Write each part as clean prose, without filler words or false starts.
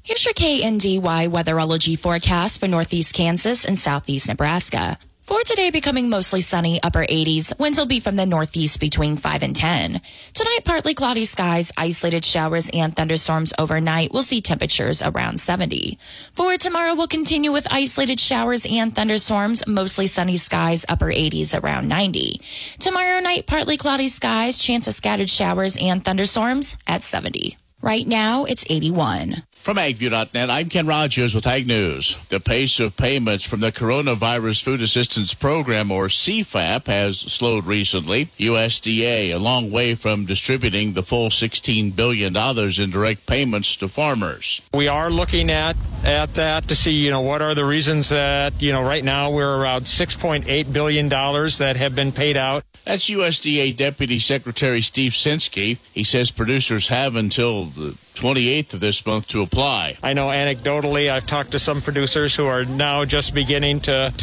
Here's your KNDY weatherology forecast for northeast Kansas and southeast Nebraska. For today, becoming mostly sunny, upper 80s. Winds will be from the northeast between 5 and 10. Tonight, partly cloudy skies, isolated showers and thunderstorms overnight. We'll see temperatures around 70. For tomorrow, we'll continue with isolated showers and thunderstorms, mostly sunny skies, upper 80s around 90. Tomorrow night, partly cloudy skies, chance of scattered showers and thunderstorms at 70. Right now, it's 81. From AgView.net, I'm Ken Rogers with Ag News. The pace of payments from the Coronavirus Food Assistance Program, or CFAP, has slowed recently. USDA a long way from distributing the full $16 billion in direct payments to farmers. We are looking at that to see, what are the reasons that, right now we're around $6.8 billion that have been paid out. That's USDA Deputy Secretary Steve Censky. He says producers have until the 28th of this month to apply. I know anecdotally I've talked to some producers who are now just beginning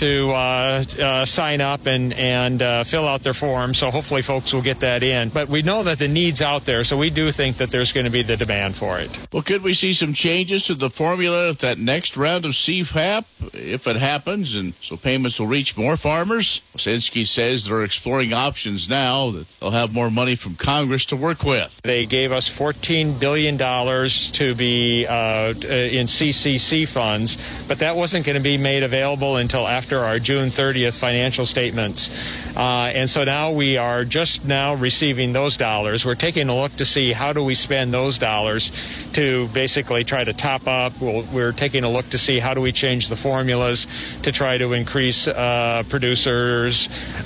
to sign up and fill out their forms, so hopefully folks will get that in. But we know that the need's out there, so we do think that there's going to be the demand for it. Well, could we see some changes to the formula if that next round of CFAP, if it happens, and so payments will reach more farmers? Censky says they're exploring options now that they'll have more money from Congress to work with. They gave us $14 billion to be in CCC funds, but that wasn't going to be made available until after our June 30th financial statements. And so now we are just now receiving those dollars. We're taking a look to see how do we spend those dollars to basically try to top up. We're taking a look to see how do we change the formulas to try to increase producers,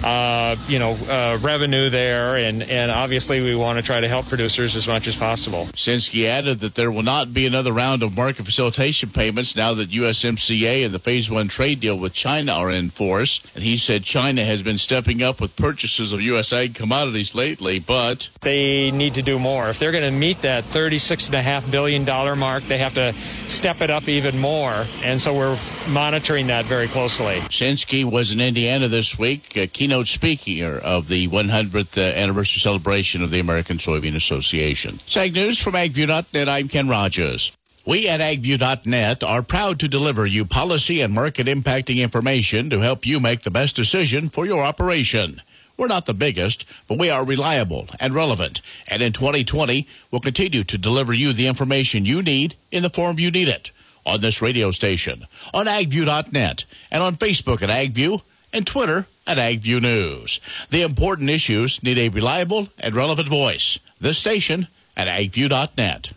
revenue there, and obviously we want to try to help producers as much as possible. Censky added that there will not be another round of market facilitation payments now that USMCA and the Phase 1 trade deal with China are in force. And he said China has been stepping up with purchases of U.S. ag commodities lately, but they need to do more. If they're going to meet that $36.5 billion mark, they have to step it up even more. And so we're monitoring that very closely. Censky was in Indiana this week, keynote speaker of the 100th anniversary celebration of the American Soybean Association. It's Ag News from AgView.net. I'm Ken Rogers. We at AgView.net are proud to deliver you policy and market impacting information to help you make the best decision for your operation. We're not the biggest, but we are reliable and relevant. And in 2020, we'll continue to deliver you the information you need in the form you need it. On this radio station, on AgView.net, and on Facebook at AgView, and Twitter at AgView News. The important issues need a reliable and relevant voice. This station at AgView.net.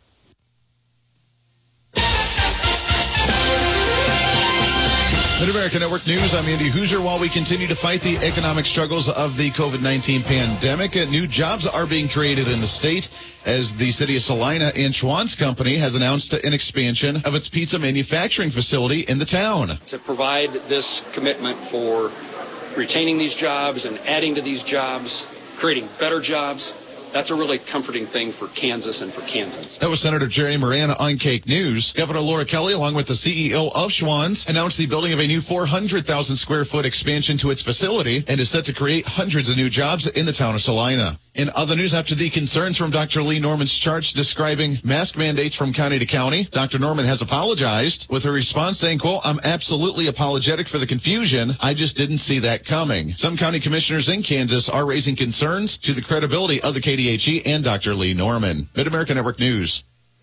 Mid-America Network News, I'm Andy Hooser. While we continue to fight the economic struggles of the COVID-19 pandemic, new jobs are being created in the state as the city of Salina and Schwan's Company has announced an expansion of its pizza manufacturing facility in the town. To provide this commitment for retaining these jobs and adding to these jobs, creating better jobs, that's a really comforting thing for Kansas and for Kansans. That was Senator Jerry Moran on Cake News. Governor Laura Kelly, along with the CEO of Schwan's, announced the building of a new 400,000 square foot expansion to its facility and is set to create hundreds of new jobs in the town of Salina. In other news, after the concerns from Dr. Lee Norman's charts describing mask mandates from county to county, Dr. Norman has apologized with a response saying, quote, "I'm absolutely apologetic for the confusion. I just didn't see that coming." Some county commissioners in Kansas are raising concerns to the credibility of the KDHE and Dr. Lee Norman. Mid-America Network News.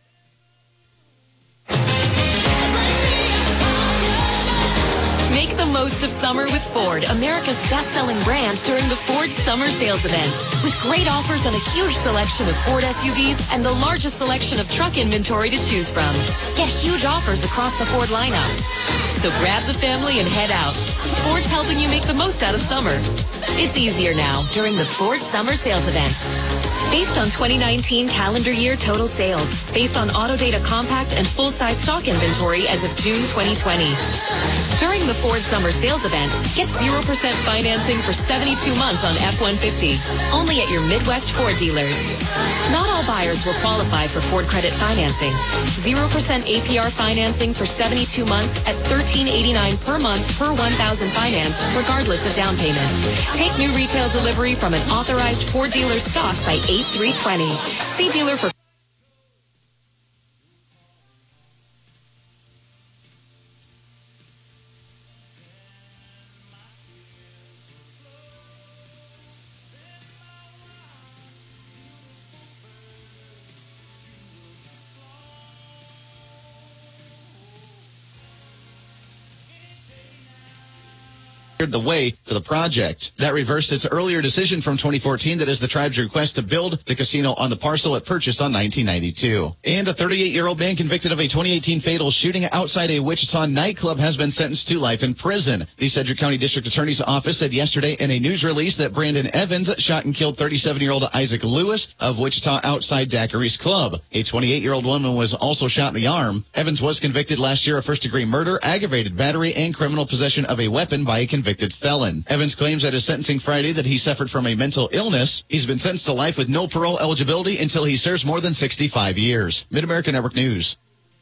Make the most of summer with Ford, America's best-selling brand, during the Ford Summer Sales Event. With great offers on a huge selection of Ford SUVs and the largest selection of truck inventory to choose from. Get huge offers across the Ford lineup. So grab the family and head out. Ford's helping you make the most out of summer. It's easier now during the Ford Summer Sales Event. Based on 2019 calendar year total sales, based on Autodata compact and full-size stock inventory as of June 2020. During the Ford Summer Sales Event, get 0% financing for 72 months on F-150. Only at your Midwest Ford dealers. Not all buyers will qualify for Ford credit financing. 0% APR financing for 72 months at $13.89 per month per 1,000 financed, regardless of down payment. Take new retail delivery from an authorized Ford dealer stock by 8/3/20. See dealer for cleared the way for the project. That reversed its earlier decision from 2014 that is the tribe's request to build the casino on the parcel it purchased on 1992. And a 38-year-old man convicted of a 2018 fatal shooting outside a Wichita nightclub has been sentenced to life in prison. The Sedgwick County District Attorney's Office said yesterday in a news release that Brandon Evans shot and killed 37-year-old Isaac Lewis of Wichita outside Daiquiri's Club. A 28-year-old woman was also shot in the arm. Evans was convicted last year of first-degree murder, aggravated battery, and criminal possession of a weapon by a convicted felon. Evans claims at his sentencing Friday that he suffered from a mental illness. He's been sentenced to life with no parole eligibility until he serves more than 65 years. Mid-America Network News.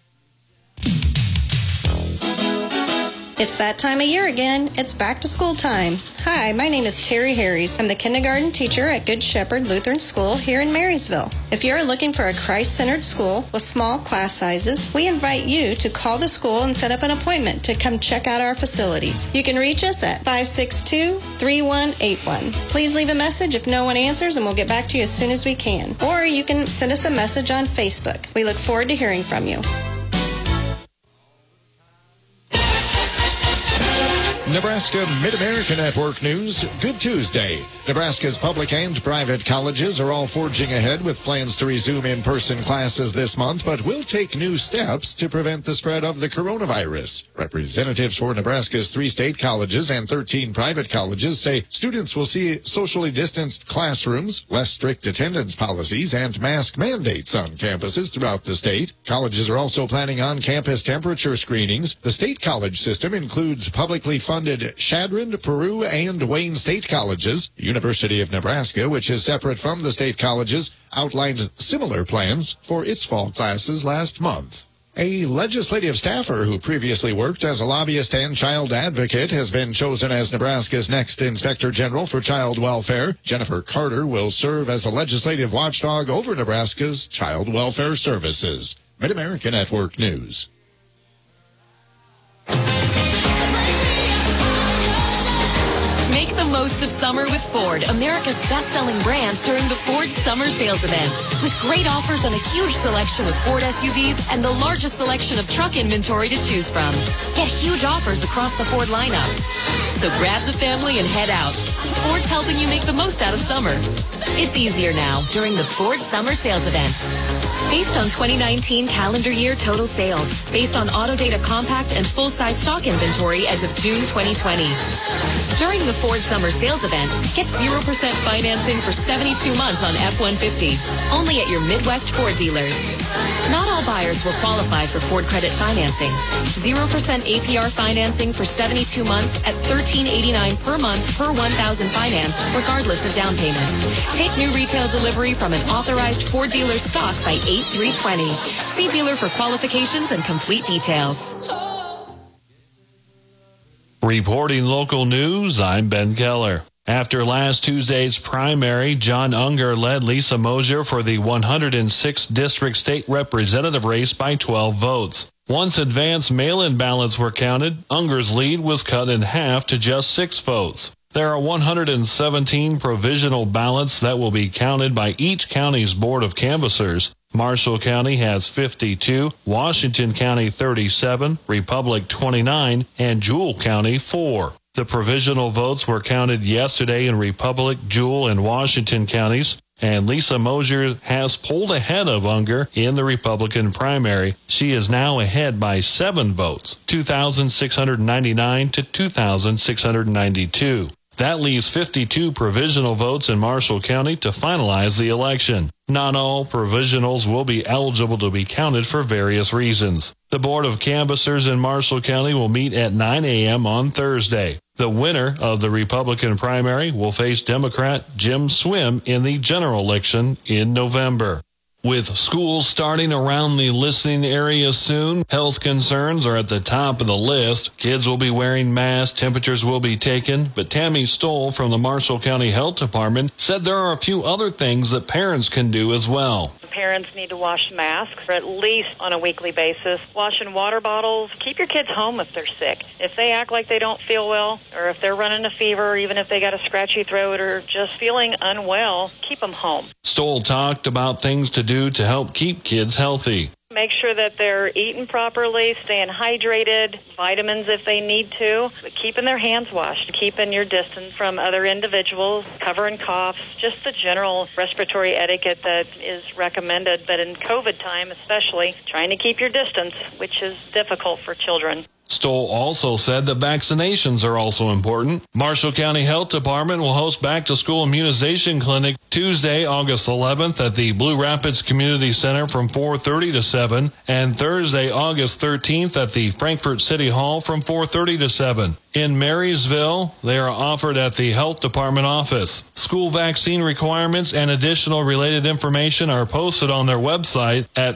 It's that time of year again. It's back to school time. Hi, my name is Terry Harries. I'm the kindergarten teacher at Good Shepherd Lutheran School here in Marysville. If you're looking for a Christ-centered school with small class sizes, we invite you to call the school and set up an appointment to come check out our facilities. You can reach us at 562-3181. Please leave a message if no one answers and we'll get back to you as soon as we can. Or you can send us a message on Facebook. We look forward to hearing from you. Nebraska Mid-America Network News. Good Tuesday. Nebraska's public and private colleges are all forging ahead with plans to resume in-person classes this month, but will take new steps to prevent the spread of the coronavirus. Representatives for Nebraska's 3 state colleges and 13 private colleges say students will see socially distanced classrooms, less strict attendance policies, and mask mandates on campuses throughout the state. Colleges are also planning on-campus temperature screenings. The state college system includes publicly funded Chadron, Peru, and Wayne State Colleges. The University of Nebraska, which is separate from the state colleges, outlined similar plans for its fall classes last month. A legislative staffer who previously worked as a lobbyist and child advocate has been chosen as Nebraska's next Inspector General for Child Welfare. Jennifer Carter will serve as a legislative watchdog over Nebraska's child welfare services. Mid-America Network News. Make the most of summer with Ford, America's best-selling brand, during the Ford Summer Sales Event. With great offers on a huge selection of Ford SUVs and the largest selection of truck inventory to choose from. Get huge offers across the Ford lineup. So grab the family and head out. Ford's helping you make the most out of summer. It's easier now during the Ford Summer Sales Event. Based on 2019 calendar year total sales, based on Autodata compact and full-size stock inventory as of June 2020. During the Ford Summer Sales Event, get 0% financing for 72 months on F-150. Only at your Midwest Ford dealers. Not all buyers will qualify for Ford credit financing. 0% APR financing for 72 months at $13.89 per month per 1,000 financed, regardless of down payment. Take new retail delivery from an authorized Ford dealer stock by 8/3/20. See dealer for qualifications and complete details. Reporting local news, I'm Ben Keller. After last Tuesday's primary, John Unger led Lisa Mosier for the 106th District State Representative race by 12 votes. Once advance mail-in ballots were counted, Unger's lead was cut in half to just 6 votes. There are 117 provisional ballots that will be counted by each county's Board of Canvassers. Marshall County has 52, Washington County 37, Republic 29, and Jewell County 4. The provisional votes were counted yesterday in Republic, Jewell, and Washington counties, and Lisa Mosier has pulled ahead of Unger in the Republican primary. She is now ahead by 7 votes, 2,699 to 2,692. That leaves 52 provisional votes in Marshall County to finalize the election. Not all provisionals will be eligible to be counted for various reasons. The Board of Canvassers in Marshall County will meet at 9 a.m. on Thursday. The winner of the Republican primary will face Democrat Jim Swim in the general election in November. With schools starting around the listening area soon, health concerns are at the top of the list. Kids will be wearing masks, temperatures will be taken, but Tammy Stoll from the Marshall County Health Department said there are a few other things that parents can do as well. Parents need to wash masks at least on a weekly basis. Washing water bottles. Keep your kids home if they're sick. If they act like they don't feel well, or if they're running a fever, or even if they got a scratchy throat or just feeling unwell, keep them home. Stoll talked about things to do to help keep kids healthy. Make sure that they're eating properly, staying hydrated, vitamins if they need to, but keeping their hands washed, keeping your distance from other individuals, covering coughs, just the general respiratory etiquette that is recommended. But in COVID time especially, trying to keep your distance, which is difficult for children. Stoll also said that vaccinations are also important. Marshall County Health Department will host back-to-school immunization clinic Tuesday, August 11th at the Blue Rapids Community Center from 4:30 to 7, and Thursday, August 13th at the Frankfort City Hall from 4:30 to 7. In Marysville, they are offered at the Health Department office. School vaccine requirements and additional related information are posted on their website at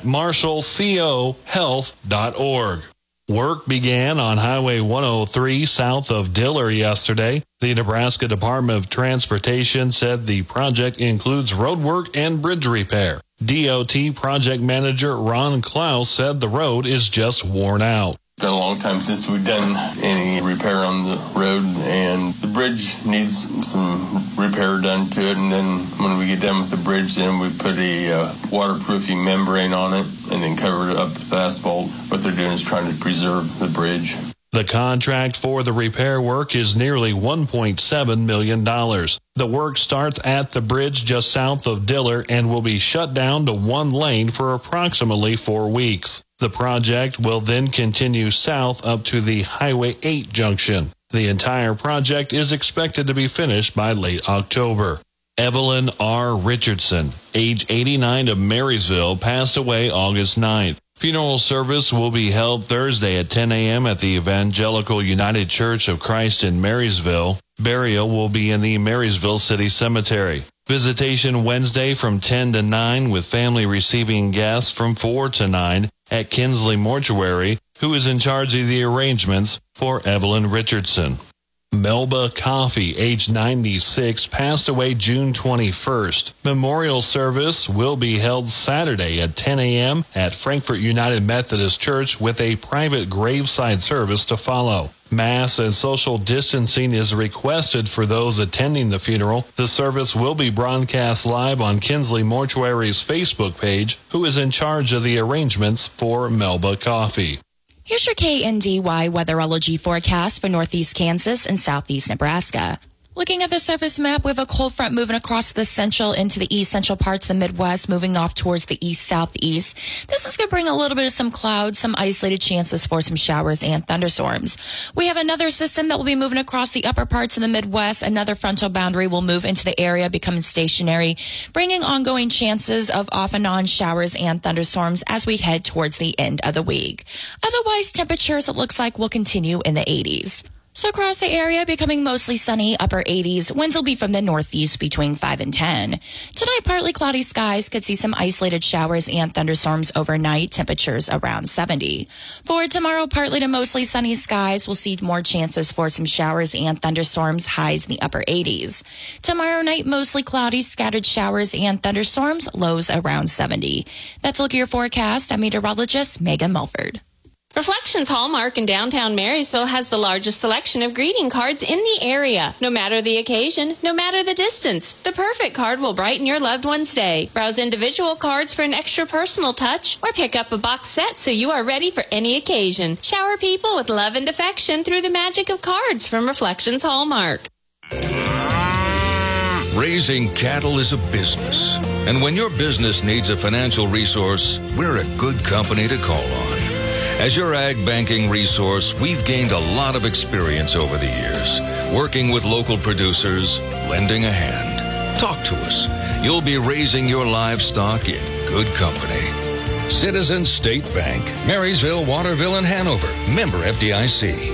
marshallcohealth.org. Work began on Highway 103 south of Diller yesterday. The Nebraska Department of Transportation said the project includes road work and bridge repair. DOT project manager Ron Klaus said the road is just worn out. It's been a long time since we've done any repair on the road, and the bridge needs some repair done to it. And then when we get done with the bridge, then we put a waterproofing membrane on it and then cover it up with asphalt. What they're doing is trying to preserve the bridge. The contract for the repair work is nearly $1.7 million. The work starts at the bridge just south of Diller and will be shut down to one lane for approximately 4 weeks. The project will then continue south up to the Highway 8 junction. The entire project is expected to be finished by late October. Evelyn R. Richardson, age 89 of Marysville, passed away August 9th. Funeral service will be held Thursday at 10 a.m. at the Evangelical United Church of Christ in Marysville. Burial will be in the Marysville City Cemetery. Visitation Wednesday from 10 to 9 with family receiving guests from 4 to 9 at Kinsley Mortuary, who is in charge of the arrangements for Evelyn Richardson. Melba Coffey, age 96, passed away June 21st. Memorial service will be held Saturday at 10 a.m. at Frankfort United Methodist Church with a private graveside service to follow. Mass and social distancing is requested for those attending the funeral. The service will be broadcast live on Kinsley Mortuary's Facebook page, who is in charge of the arrangements for Melba Coffey. Here's your KNDY weatherology forecast for northeast Kansas and southeast Nebraska. Looking at the surface map, we have a cold front moving across the central into the east central parts of the Midwest, moving off towards the east-southeast. This is going to bring a little bit of some clouds, some isolated chances for some showers and thunderstorms. We have another system that will be moving across the upper parts of the Midwest. Another frontal boundary will move into the area, becoming stationary, bringing ongoing chances of off and on showers and thunderstorms as we head towards the end of the week. Otherwise, temperatures, it looks like, will continue in the 80s. So across the area, becoming mostly sunny, upper 80s. Winds will be from the northeast between 5 and 10. Tonight, partly cloudy skies. Could see some isolated showers and thunderstorms overnight. Temperatures around 70. For tomorrow, partly to mostly sunny skies. We'll see more chances for some showers and thunderstorms. Highs in the upper 80s. Tomorrow night, mostly cloudy, scattered showers and thunderstorms. Lows around 70. That's a look at your forecast. I'm meteorologist Megan Mulford. Reflections Hallmark in downtown Marysville has the largest selection of greeting cards in the area. No matter the occasion, no matter the distance, the perfect card will brighten your loved one's day. Browse individual cards for an extra personal touch, or pick up a box set so you are ready for any occasion. Shower people with love and affection through the magic of cards from Reflections Hallmark. Raising cattle is a business, and when your business needs a financial resource, we're a good company to call on. As your ag banking resource, we've gained a lot of experience over the years, working with local producers, lending a hand. Talk to us. You'll be raising your livestock in good company. Citizens State Bank, Marysville, Waterville, and Hanover. Member FDIC.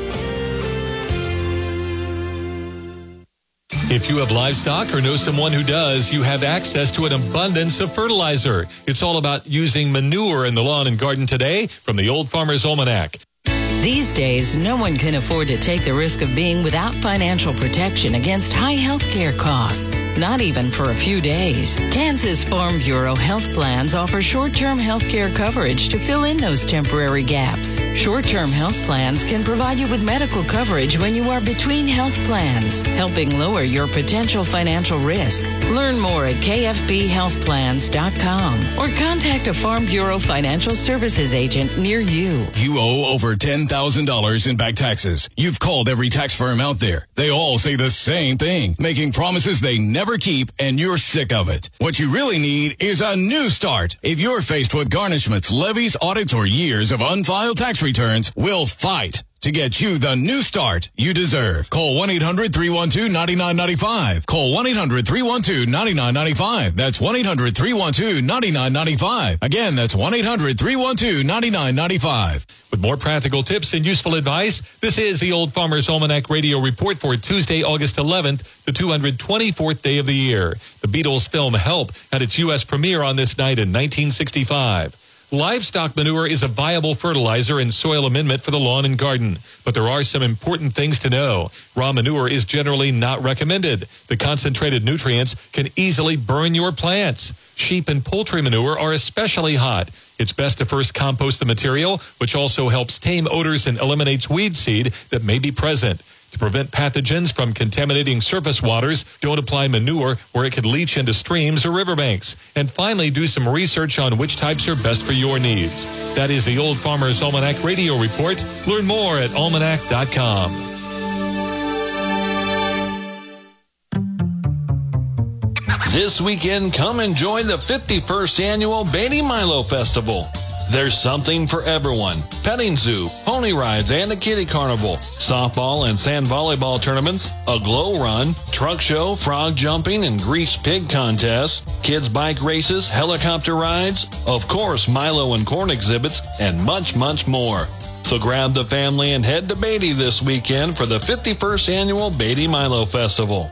If you have livestock or know someone who does, you have access to an abundance of fertilizer. It's all about using manure in the lawn and garden today from the Old Farmer's Almanac. These days, no one can afford to take the risk of being without financial protection against high health care costs, not even for a few days. Kansas Farm Bureau health plans offer short-term health care coverage to fill in those temporary gaps. Short-term health plans can provide you with medical coverage when you are between health plans, helping lower your potential financial risk. Learn more at kfbhealthplans.com or contact a Farm Bureau financial services agent near you. You owe over $10,000 in back taxes. You've called every tax firm out there. They all say the same thing, making promises they never keep, and you're sick of it. What you really need is a new start. If you're faced with garnishments, levies, audits, or years of unfiled tax returns, we'll fight to get you the new start you deserve. Call 1-800-312-9995. Call 1-800-312-9995. That's 1-800-312-9995. Again, that's 1-800-312-9995. With more practical tips and useful advice, this is the Old Farmer's Almanac Radio Report for Tuesday, August 11th, the 224th day of the year. The Beatles film Help had its U.S. premiere on this night in 1965. Livestock manure is a viable fertilizer and soil amendment for the lawn and garden, but there are some important things to know. Raw manure is generally not recommended. The concentrated nutrients can easily burn your plants. Sheep and poultry manure are especially hot. It's best to first compost the material, which also helps tame odors and eliminates weed seed that may be present. To prevent pathogens from contaminating surface waters, don't apply manure where it could leach into streams or riverbanks. And finally, do some research on which types are best for your needs. That is the Old Farmer's Almanac Radio Report. Learn more at almanac.com. This weekend, come enjoy the 51st annual Beatty Milo Festival. There's something for everyone. Petting zoo, pony rides, and a kiddie carnival. Softball and sand volleyball tournaments, a glow run, truck show, frog jumping, and grease pig contests, kids bike races, helicopter rides, of course, Milo and corn exhibits, and much, much more. So grab the family and head to Beatty this weekend for the 51st annual Beatty Milo Festival.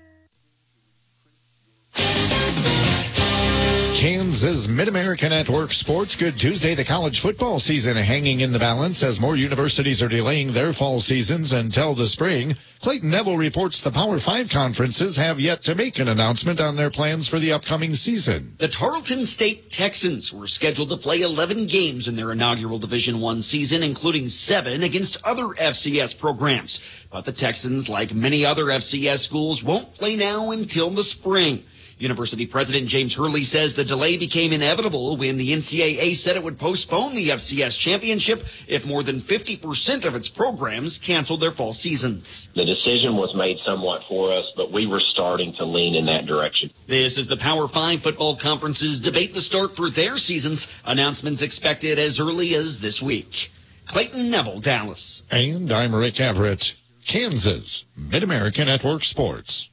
Kansas Mid-America Network Sports. Good Tuesday. The college football season hanging in the balance as more universities are delaying their fall seasons until the spring. Clayton Neville reports the Power 5 conferences have yet to make an announcement on their plans for the upcoming season. The Tarleton State Texans were scheduled to play 11 games in their inaugural Division I season, including 7 against other FCS programs. But the Texans, like many other FCS schools, won't play now until the spring. University President James Hurley says the delay became inevitable when the NCAA said it would postpone the FCS championship if more than 50% of its programs canceled their fall seasons. The decision was made somewhat for us, but we were starting to lean in that direction. This is the Power 5 football conferences debate the start for their seasons. Announcements expected as early as this week. Clayton Neville, Dallas. And I'm Rick Everett, Kansas Mid-America Network Sports.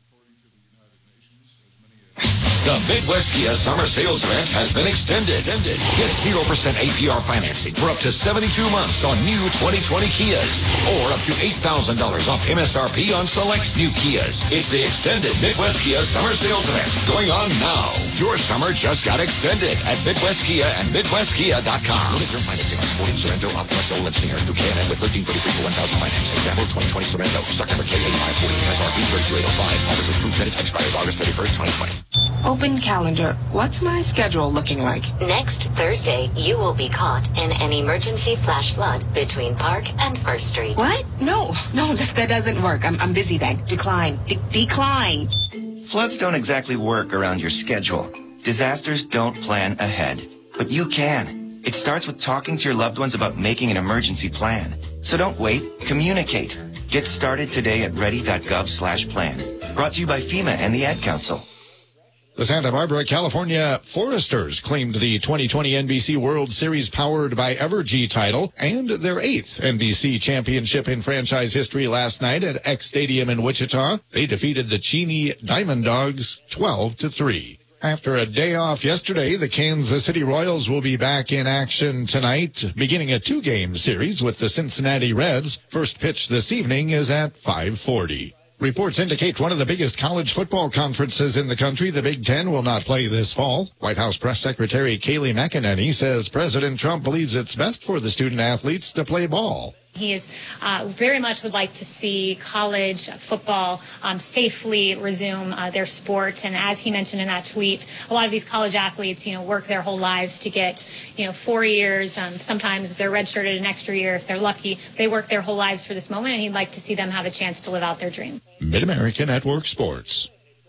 The Midwest Kia Summer Sales Event has been extended. Get 0% APR financing for up to 72 months on new 2020 Kias, or up to $8,000 off MSRP on select new Kias. It's the extended Midwest Kia Summer Sales Event going on now. Your summer just got extended at Midwest Kia and MidwestKia.com. Limited term financing on Sporting Sorento, Optima, Soul, and Stinger through K&N with 1333 for 1,000 financing. Example 2020 Sorento. Stock number K8540. MSRP 32805. Offers with proof credit expires August 31st, 2020. Open calendar. What's my schedule looking like? Next Thursday, you will be caught in an emergency flash flood between Park and First Street. What? No, that doesn't work. I'm busy then. Decline. Decline. Floods don't exactly work around your schedule. Disasters don't plan ahead. But you can. It starts with talking to your loved ones about making an emergency plan. So don't wait. Communicate. Get started today at ready.gov/plan. Brought to you by FEMA and the Ad Council. The Santa Barbara, California Foresters claimed the 2020 NBC World Series powered by Evergy title and their 8th NBC championship in franchise history last night at X Stadium in Wichita. They defeated the Cheney Diamond Dogs 12-3. After a day off yesterday, the Kansas City Royals will be back in action tonight, beginning a 2-game series with the Cincinnati Reds. First pitch this evening is at 5:40. Reports indicate one of the biggest college football conferences in the country, the Big Ten, will not play this fall. White House Press Secretary Kayleigh McEnany says President Trump believes it's best for the student athletes to play ball. He is very much would like to see college football safely resume their sport. And as he mentioned in that tweet, a lot of these college athletes, work their whole lives to get, 4 years. Sometimes if they're redshirted an extra year, if they're lucky, they work their whole lives for this moment. And he'd like to see them have a chance to live out their dream. Mid-America Network Sports.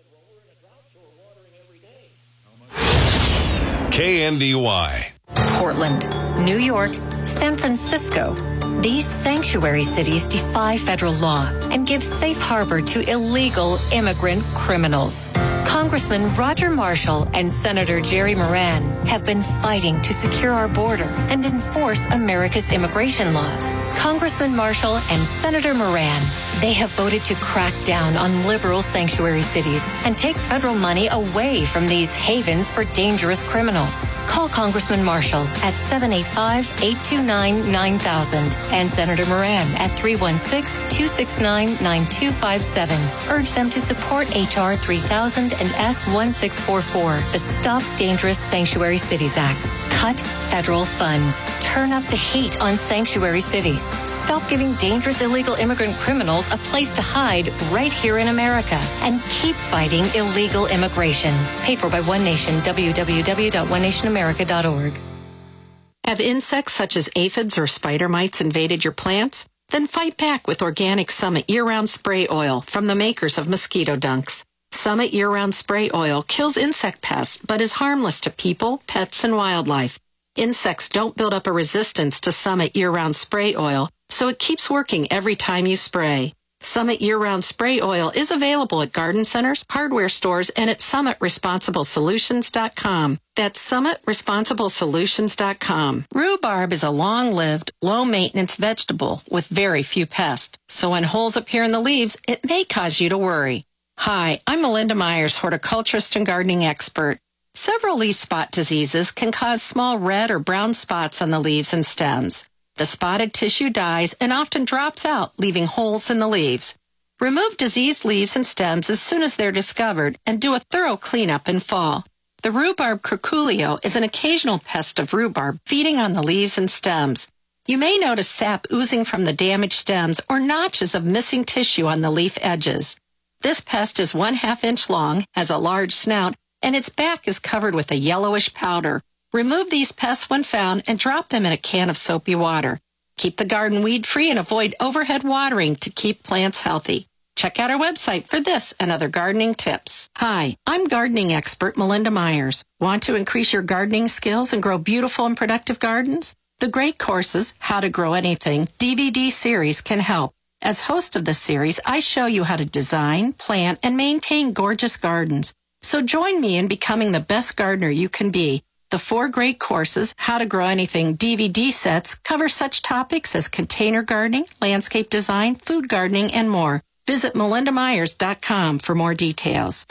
KNDY. Portland, New York, San Francisco. These sanctuary cities defy federal law and give safe harbor to illegal immigrant criminals. Congressman Roger Marshall and Senator Jerry Moran have been fighting to secure our border and enforce America's immigration laws. Congressman Marshall and Senator Moran, they have voted to crack down on liberal sanctuary cities and take federal money away from these havens for dangerous criminals. Call Congressman Marshall at 785-829-9000 and Senator Moran at 316-269-9257. Urge them to support H.R. 3000 and S1644, the Stop Dangerous Sanctuary Cities Act. Cut federal funds. Turn up the heat on sanctuary cities. Stop giving dangerous illegal immigrant criminals a place to hide right here in America. And keep fighting illegal immigration. Paid for by One Nation. www.onenationamerica.org. Have insects such as aphids or spider mites invaded your plants? Then fight back with Organic Summit Year-Round Spray Oil from the makers of Mosquito Dunks. Summit Year-Round Spray Oil kills insect pests, but is harmless to people, pets, and wildlife. Insects don't build up a resistance to Summit Year-Round Spray Oil, so it keeps working every time you spray. Summit Year-Round Spray Oil is available at garden centers, hardware stores, and at SummitResponsibleSolutions.com. That's SummitResponsibleSolutions.com. Rhubarb is a long-lived, low-maintenance vegetable with very few pests, so when holes appear in the leaves, it may cause you to worry. Hi, I'm Melinda Myers, horticulturist and gardening expert. Several leaf spot diseases can cause small red or brown spots on the leaves and stems. The spotted tissue dies and often drops out, leaving holes in the leaves. Remove diseased leaves and stems as soon as they're discovered and do a thorough cleanup in fall. The rhubarb curculio is an occasional pest of rhubarb feeding on the leaves and stems. You may notice sap oozing from the damaged stems or notches of missing tissue on the leaf edges. This pest is 1/2 inch long, has a large snout, and its back is covered with a yellowish powder. Remove these pests when found and drop them in a can of soapy water. Keep the garden weed-free and avoid overhead watering to keep plants healthy. Check out our website for this and other gardening tips. Hi, I'm gardening expert Melinda Myers. Want to increase your gardening skills and grow beautiful and productive gardens? The Great Courses, How to Grow Anything DVD series can help. As host of the series, I show you how to design, plant, and maintain gorgeous gardens. So join me in becoming the best gardener you can be. The 4 Great Courses, How to Grow Anything DVD sets cover such topics as container gardening, landscape design, food gardening, and more. Visit melindamyers.com for more details.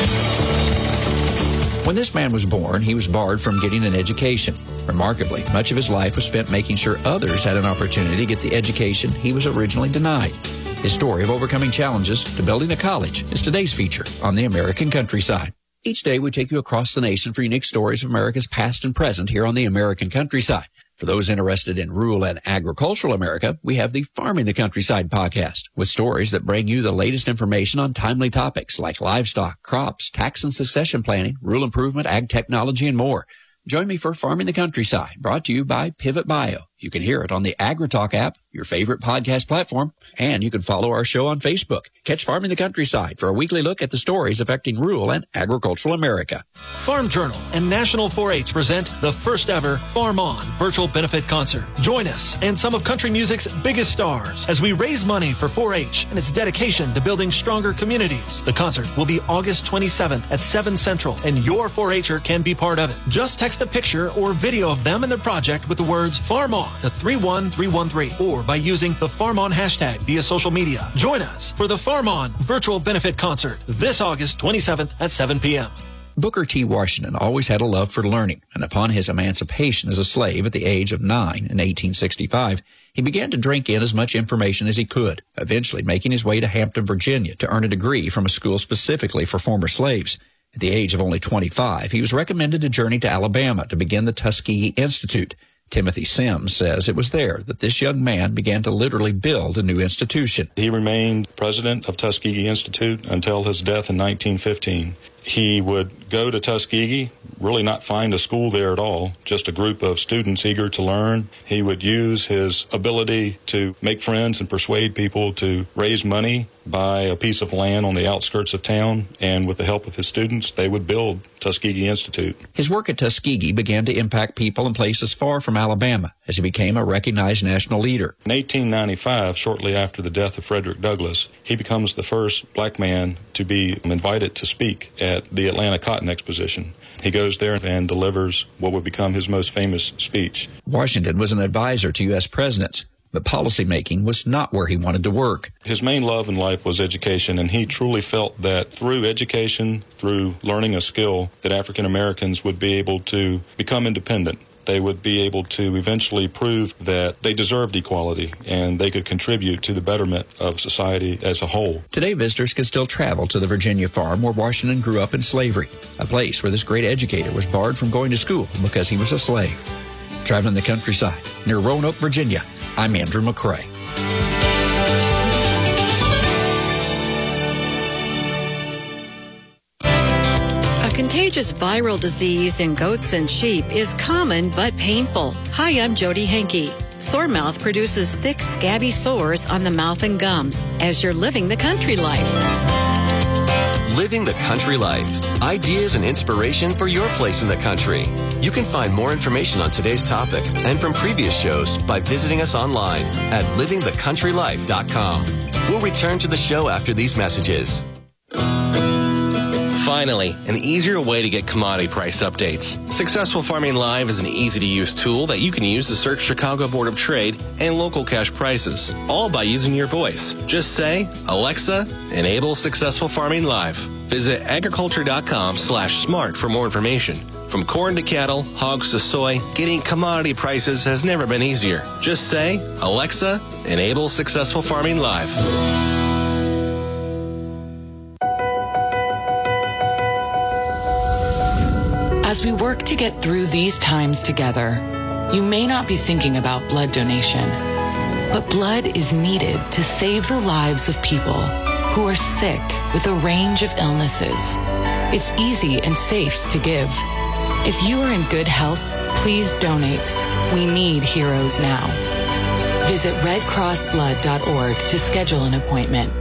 When this man was born, he was barred from getting an education. Remarkably, much of his life was spent making sure others had an opportunity to get the education he was originally denied. His story of overcoming challenges to building a college is today's feature on the American Countryside. Each day, we take you across the nation for unique stories of America's past and present here on the American Countryside. For those interested in rural and agricultural America, we have the Farming the Countryside podcast with stories that bring you the latest information on timely topics like livestock, crops, tax and succession planning, rural improvement, ag technology, and more. Join me for Farming the Countryside, brought to you by Pivot Bio. You can hear it on the AgriTalk app, your favorite podcast platform, and you can follow our show on Facebook. Catch Farming the Countryside for a weekly look at the stories affecting rural and agricultural America. Farm Journal and National 4-H present the first ever Farm On virtual benefit concert. Join us and some of country music's biggest stars as we raise money for 4-H and its dedication to building stronger communities. The concert will be August 27th at 7 Central, and your 4-H'er can be part of it. Just text a picture or video of them and their project with the words Farm On to 31313 or by using the Farm On hashtag via social media. Join us for the Farm On virtual benefit concert this August 27th at 7 p.m. Booker T. Washington always had a love for learning, and upon his emancipation as a slave at the age of 9 in 1865, he began to drink in as much information as he could, eventually making his way to Hampton, Virginia, to earn a degree from a school specifically for former slaves. At the age of only 25, he was recommended to journey to Alabama to begin the Tuskegee Institute. Timothy Sims says it was there that this young man began to literally build a new institution. He remained president of Tuskegee Institute until his death in 1915. He would go to Tuskegee, really not find a school there at all, just a group of students eager to learn. He would use his ability to make friends and persuade people to raise money, buy a piece of land on the outskirts of town, and with the help of his students, they would build Tuskegee Institute. His work at Tuskegee began to impact people in places far from Alabama as he became a recognized national leader. In 1895, shortly after the death of Frederick Douglass, he becomes the first black man to be invited to speak at the Atlanta Cotton Exposition. He goes there and delivers what would become his most famous speech. Washington was an advisor to U.S. presidents, but policymaking was not where he wanted to work. His main love in life was education, and he truly felt that through education, through learning a skill, that African Americans would be able to become independent. They would be able to eventually prove that they deserved equality and they could contribute to the betterment of society as a whole. Today, visitors can still travel to the Virginia farm where Washington grew up in slavery, a place where this great educator was barred from going to school because he was a slave. Traveling the countryside near Roanoke, Virginia, I'm Andrew McCrae. Contagious viral disease in goats and sheep is common but painful. Hi, I'm Jody Henke. Sore mouth produces thick, scabby sores on the mouth and gums as you're living the country life. Living the Country Life. Ideas and inspiration for your place in the country. You can find more information on today's topic and from previous shows by visiting us online at livingthecountrylife.com. We'll return to the show after these messages. Finally, an easier way to get commodity price updates. Successful Farming Live is an easy-to-use tool that you can use to search Chicago Board of Trade and local cash prices, all by using your voice. Just say, Alexa, enable Successful Farming Live. Visit agriculture.com/smart for more information. From corn to cattle, hogs to soy, getting commodity prices has never been easier. Just say, Alexa, enable Successful Farming Live. As we work to get through these times together, you may not be thinking about blood donation, but blood is needed to save the lives of people who are sick with a range of illnesses. It's easy and safe to give. If you are in good health, please donate. We need heroes now. Visit redcrossblood.org to schedule an appointment.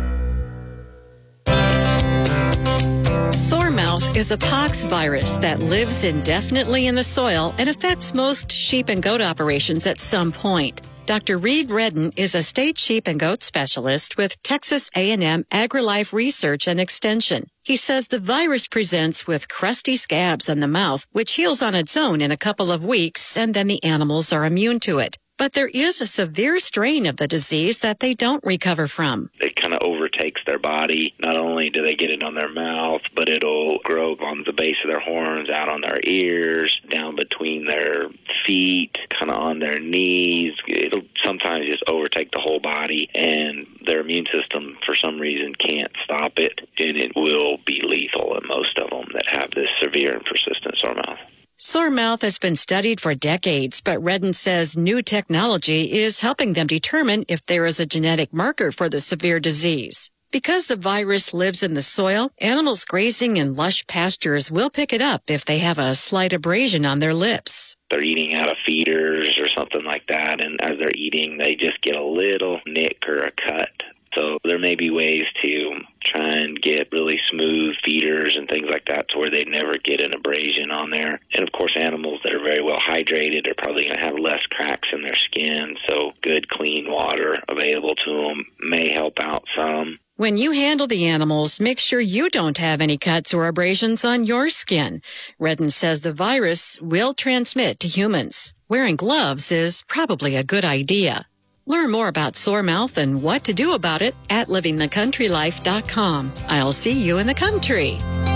Sore mouth is a pox virus that lives indefinitely in the soil and affects most sheep and goat operations at some point. Dr. Reed Redden is a state sheep and goat specialist with Texas A&M AgriLife Research and Extension. He says the virus presents with crusty scabs on the mouth, which heals on its own in a couple of weeks, and then the animals are immune to it. But there is a severe strain of the disease that they don't recover from. It kind of overtakes their body. Not only do they get it on their mouth, but it'll grow on the base of their horns, out on their ears, down between their feet, kind of on their knees. It'll sometimes just overtake the whole body, and their immune system, for some reason, can't stop it, and it will be lethal in most of them that have this severe and persistent sore mouth. Sore mouth has been studied for decades, but Redden says new technology is helping them determine if there is a genetic marker for the severe disease. Because the virus lives in the soil, animals grazing in lush pastures will pick it up if they have a slight abrasion on their lips. They're eating out of feeders or something like that, and as they're eating, they just get a little nick or a cut. So there may be ways to try and get really smooth feeders and things like that to where they never get an abrasion on there. And, of course, animals that are very well hydrated are probably going to have less cracks in their skin, so good, clean water available to them may help out some. When you handle the animals, make sure you don't have any cuts or abrasions on your skin. Redden says the virus will transmit to humans. Wearing gloves is probably a good idea. Learn more about sore mouth and what to do about it at livingthecountrylife.com. I'll see you in the country.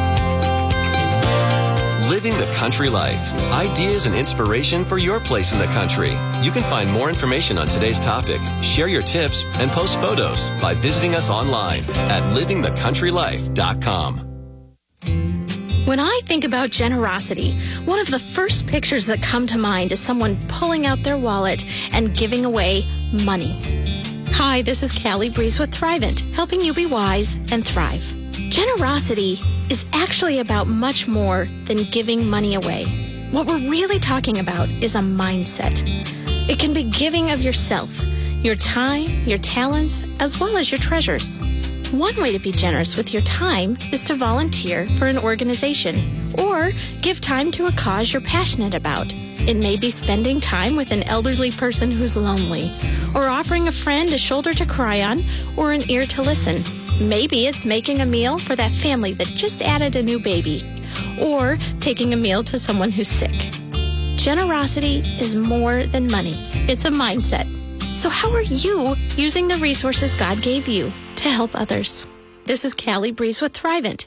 Living the Country Life. Ideas and inspiration for your place in the country. You can find more information on today's topic, share your tips, and post photos by visiting us online at livingthecountrylife.com. When I think about generosity, one of the first pictures that come to mind is someone pulling out their wallet and giving away money. Hi, this is Callie Breeze with Thrivent, helping you be wise and thrive. Generosity is actually about much more than giving money away. What we're really talking about is a mindset. It can be giving of yourself, your time, your talents, as well as your treasures. One way to be generous with your time is to volunteer for an organization or give time to a cause you're passionate about. It may be spending time with an elderly person who's lonely, or offering a friend a shoulder to cry on or an ear to listen. Maybe it's making a meal for that family that just added a new baby, or taking a meal to someone who's sick. Generosity is more than money. It's a mindset. So how are you using the resources God gave you to help others? This is Callie Breeze with Thrivent.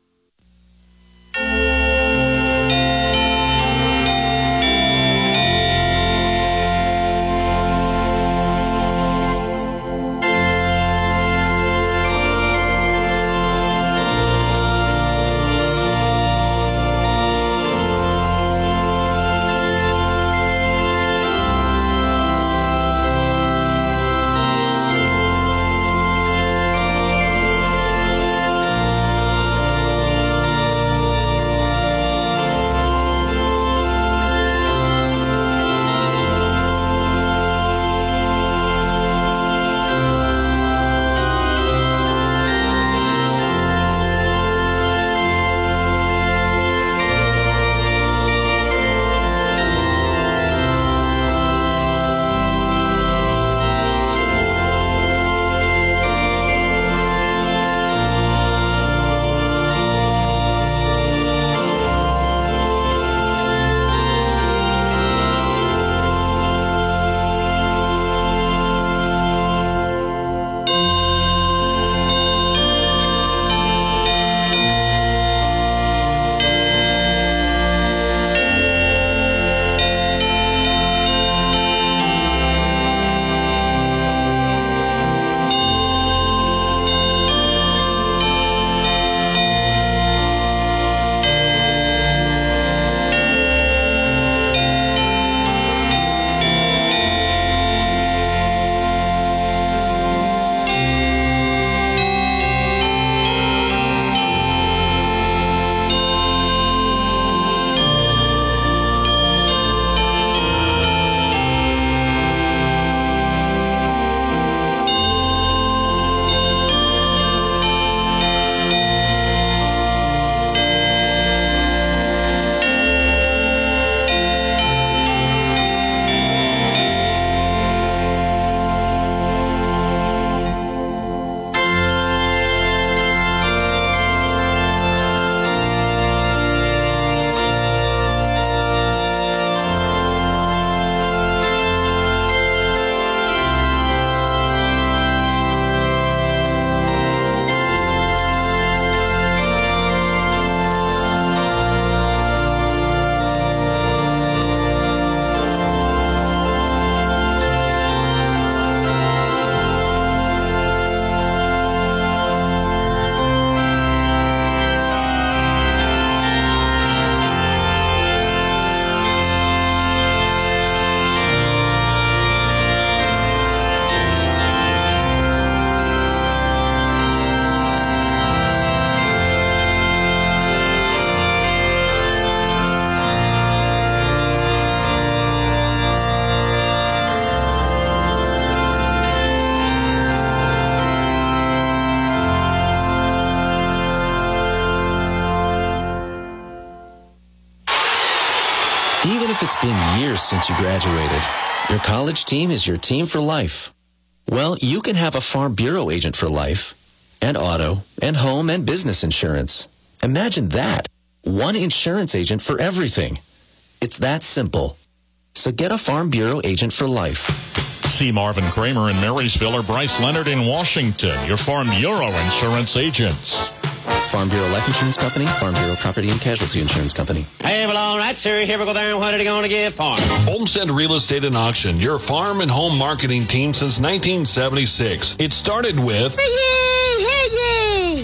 Even if it's been years since you graduated, your college team is your team for life. Well, you can have a Farm Bureau agent for life, and auto, and home and business insurance. Imagine that. One insurance agent for everything. It's that simple. So get a Farm Bureau agent for life. See Marvin Kramer in Marysville or Bryce Leonard in Washington, your Farm Bureau insurance agents. Farm Bureau Life Insurance Company, Farm Bureau Property and Casualty Insurance Company. Hey, well, all right, sir. Here we go there. What are they going to give for? Homestead Real Estate and Auction, your farm and home marketing team since 1976. It started with... Hey, hey! Hi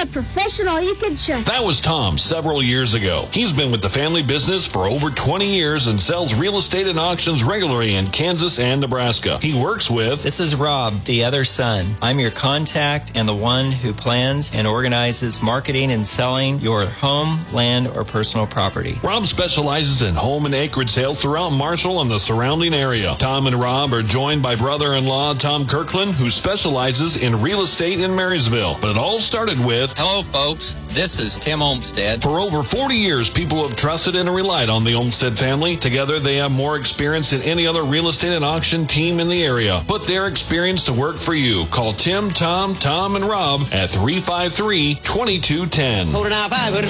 a professional you can trust. That was Tom several years ago. He's been with the family business for over 20 years and sells real estate and auctions regularly in Kansas and Nebraska. He works with... This is Rob, the other son. I'm your contact and the one who plans and organizes marketing and selling your home, land, or personal property. Rob specializes in home and acreage sales throughout Marshall and the surrounding area. Tom and Rob are joined by brother-in-law Tom Kirkland, who specializes in real estate in Marysville. But it all started with... Hello, folks. This is Tim Olmstead. For over 40 years, people have trusted and relied on the Olmstead family. Together, they have more experience than any other real estate and auction team in the area. Put their experience to work for you. Call Tim, Tom, and Rob at 353-2210. Hold it now,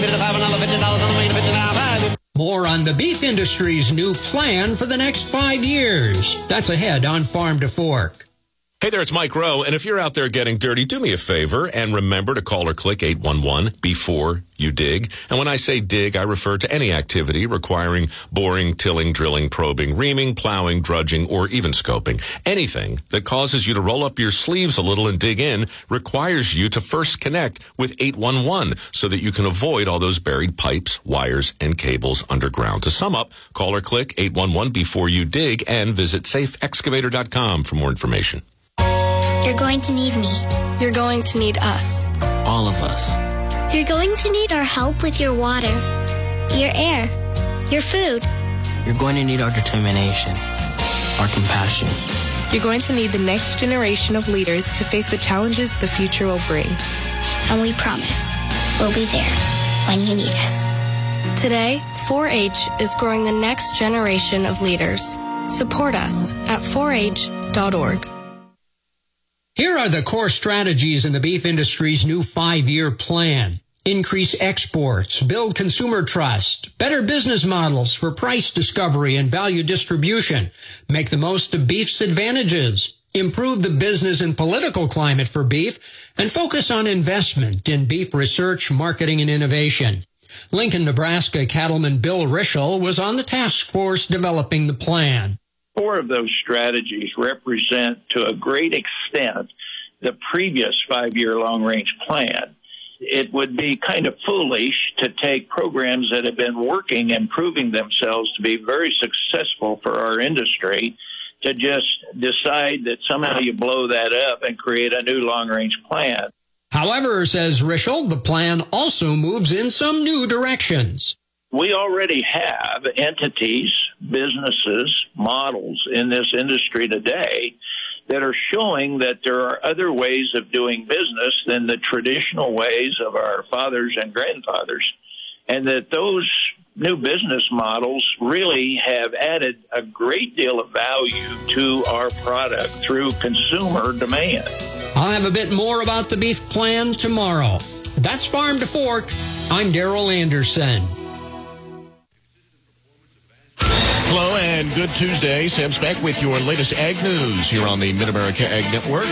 $5, More on the beef industry's new plan for the next 5 years. That's ahead on Farm to Fork. Hey there, it's Mike Rowe, and if you're out there getting dirty, do me a favor and remember to call or click 811 before you dig. And when I say dig, I refer to any activity requiring boring, tilling, drilling, probing, reaming, plowing, drudging, or even scoping. Anything that causes you to roll up your sleeves a little and dig in requires you to first connect with 811 so that you can avoid all those buried pipes, wires, and cables underground. To sum up, call or click 811 before you dig and visit safeexcavator.com for more information. You're going to need me. You're going to need us. All of us. You're going to need our help with your water, your air, your food. You're going to need our determination, our compassion. You're going to need the next generation of leaders to face the challenges the future will bring. And we promise we'll be there when you need us. Today, 4-H is growing the next generation of leaders. Support us at 4h.org. Here are the core strategies in the beef industry's new 5-year plan. Increase exports, build consumer trust, better business models for price discovery and value distribution, make the most of beef's advantages, improve the business and political climate for beef, and focus on investment in beef research, marketing, and innovation. Lincoln, Nebraska cattleman Bill Rischel was on the task force developing the plan. 4 of those strategies represent, to a great extent, the previous 5-year long-range plan. It would be kind of foolish to take programs that have been working and proving themselves to be very successful for our industry to just decide that somehow you blow that up and create a new long-range plan. However, says Rischel, the plan also moves in some new directions. We already have entities, businesses, models in this industry today that are showing that there are other ways of doing business than the traditional ways of our fathers and grandfathers, and that those new business models really have added a great deal of value to our product through consumer demand. I'll have a bit more about the beef plan tomorrow. That's Farm to Fork. I'm Darrell Anderson. Hello and good Tuesday. Sam Speck with your latest ag news here on the Mid-America Ag Network,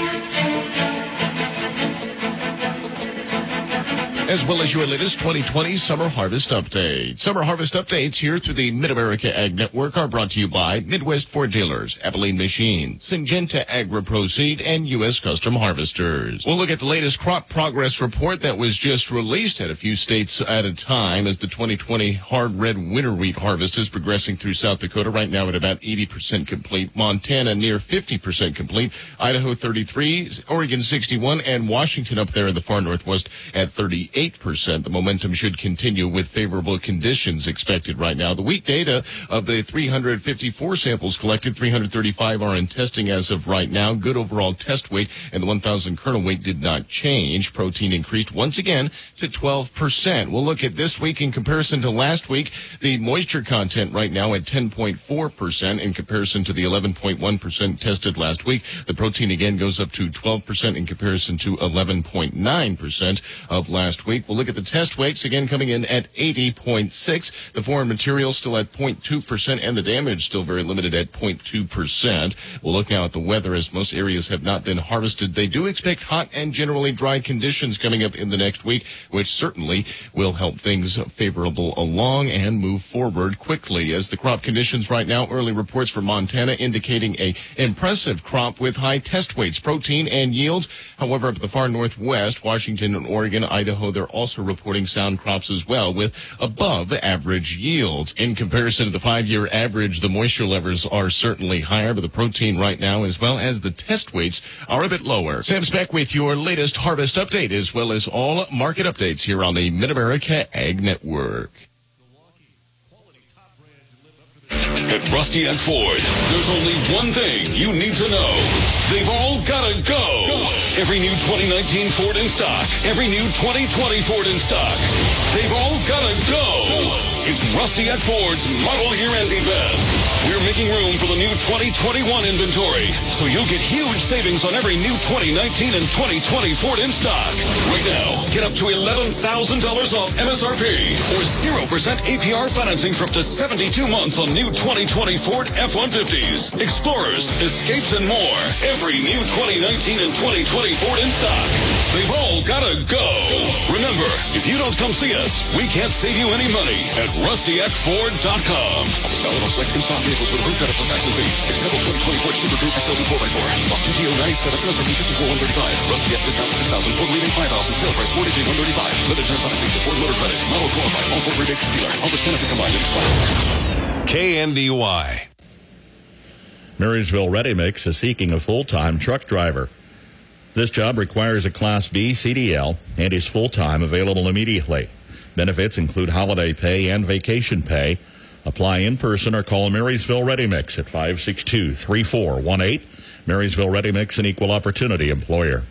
as well as your latest 2020 Summer Harvest Update. Summer Harvest Updates here through the Mid-America Ag Network are brought to you by Midwest Ford Dealers, Abilene Machine, Syngenta Agri-Pro Seed, and U.S. Custom Harvesters. We'll look at the latest crop progress report that was just released at a few states at a time as the 2020 hard red winter wheat harvest is progressing through South Dakota right now at about 80% complete, Montana near 50% complete, Idaho 33, Oregon 61, and Washington up there in the far northwest at 38%. The momentum should continue with favorable conditions expected right now. The wheat data of the 354 samples collected, 335 are in testing as of right now. Good overall test weight, and the 1,000 kernel weight did not change. Protein increased once again to 12%. We'll look at this week in comparison to last week. The moisture content right now at 10.4% in comparison to the 11.1% tested last week. The protein again goes up to 12% in comparison to 11.9% of last week. week. We'll look at the test weights, again coming in at 80.6. The foreign material still at 0.2%, and the damage still very limited at 0.2%. We'll look now at the weather, as most areas have not been harvested. They do expect hot and generally dry conditions coming up in the next week, which certainly will help things favorable along and move forward quickly. As the crop conditions right now, early reports from Montana indicating a impressive crop with high test weights, protein, and yields. However, up the far northwest, Washington and Oregon, Idaho, they're also reporting sound crops as well with above average yields. In comparison to the 5-year average, the moisture levels are certainly higher, but the protein right now, as well as the test weights, are a bit lower. Sam Speck with your latest harvest update, as well as all market updates here on the Mid-America Ag Network. At Rusty Eck Ford, there's only one thing you need to know. They've all gotta go. Every new 2019 Ford in stock. Every new 2020 Ford in stock. They've all gotta go. It's Rusty Eck Ford's Model Year-End event. We're making room for the new 2021 inventory, so you'll get huge savings on every new 2019 and 2020 Ford in stock. Right now, get up to $11,000 off MSRP or 0% APR financing for up to 72 months on new 2020 Ford F-150s, Explorers, Escapes, and more. Every new 2019 and 2020 Ford in stock. They've all gotta go. Remember, if you don't come see us, we can't save you any money at RustyEckFord.com. Almost valid on select in-stock vehicles with approved credit plus tax and fees. Example 2020 Ford Super Coupe XLT 4x4. Stock GTO 987, MSRP 54,135. Rusty Eck discount 6,000, Ford leading 5,000, sale price 43,135. Limited term financing to Ford Motor Credit. Model qualified. All Ford rebates to dealer. Offers cannot be combined and expired. KNDY. Marysville Ready Mix is seeking a full-time truck driver. This job requires a Class B CDL and is full-time, available immediately. Benefits include holiday pay and vacation pay. Apply in person or call Marysville Ready Mix at 562-3418. Marysville Ready Mix, an equal opportunity employer.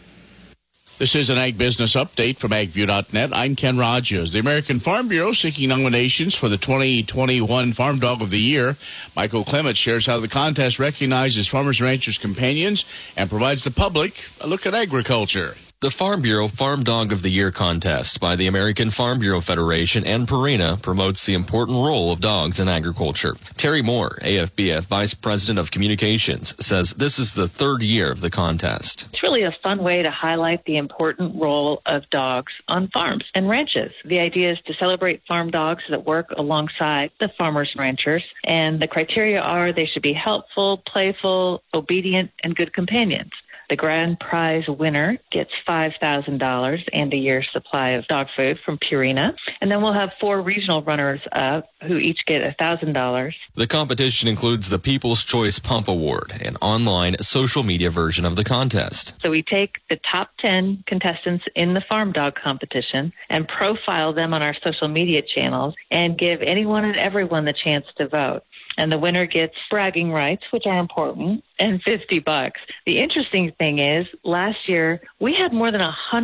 This is an Ag Business Update from AgView.net. I'm Ken Rogers. The American Farm Bureau seeking nominations for the 2021 Farm Dog of the Year. Michael Clements shares how the contest recognizes farmers and ranchers' companions and provides the public a look at agriculture. The Farm Bureau Farm Dog of the Year contest by the American Farm Bureau Federation and Purina promotes the important role of dogs in agriculture. Terry Moore, AFBF Vice President of Communications, says this is the third year of the contest. It's really a fun way to highlight the important role of dogs on farms and ranches. The idea is to celebrate farm dogs that work alongside the farmers and ranchers, and the criteria are they should be helpful, playful, obedient, and good companions. The grand prize winner gets $5,000 and a year's supply of dog food from Purina. And then we'll have 4 regional runners-up who each get $1,000. The competition includes the People's Choice Pump Award, an online social media version of the contest. So we take the top 10 contestants in the farm dog competition and profile them on our social media channels and give anyone and everyone the chance to vote. And the winner gets bragging rights, which are important, and $50. The interesting thing is, last year, we had more than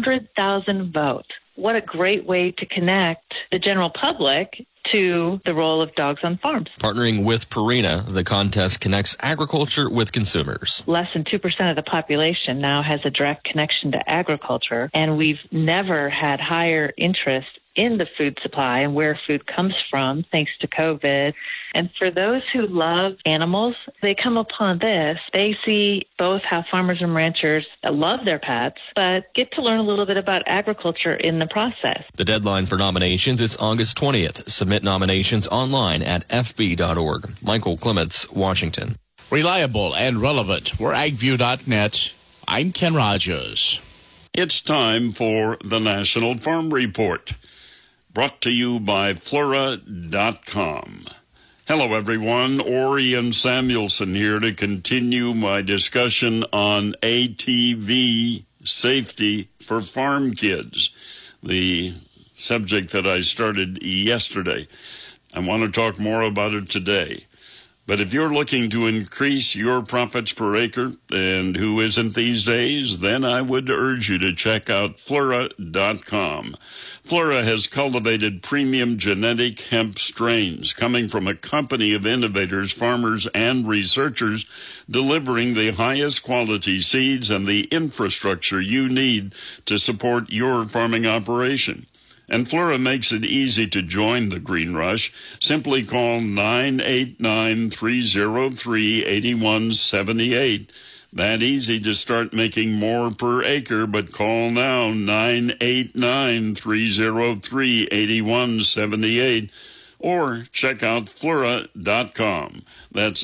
100,000 votes. What a great way to connect the general public to the role of dogs on farms. Partnering with Purina, the contest connects agriculture with consumers. Less than 2% of the population now has a direct connection to agriculture, and we've never had higher interest in the food supply and where food comes from, thanks to COVID. And for those who love animals, they come upon this. They see both how farmers and ranchers love their pets, but get to learn a little bit about agriculture in the process. The deadline for nominations is August 20th. Submit nominations online at fb.org. Michael Clements, Washington. Reliable and relevant. We're AgView.net. I'm Ken Rogers. It's time for the National Farm Report, brought to you by Flora.com. Hello, everyone. Orion Samuelson here to continue my discussion on ATV safety for farm kids, the subject that I started yesterday. I want to talk more about it today. But if you're looking to increase your profits per acre, and who isn't these days, then I would urge you to check out Flora.com. Flora has cultivated premium genetic hemp strains coming from a company of innovators, farmers, and researchers delivering the highest quality seeds and the infrastructure you need to support your farming operation. And Flora makes it easy to join the Green Rush. Simply call 989-303-8178. That easy to start making more per acre, but call now, 989-303-8178, or check out Flura.com. That's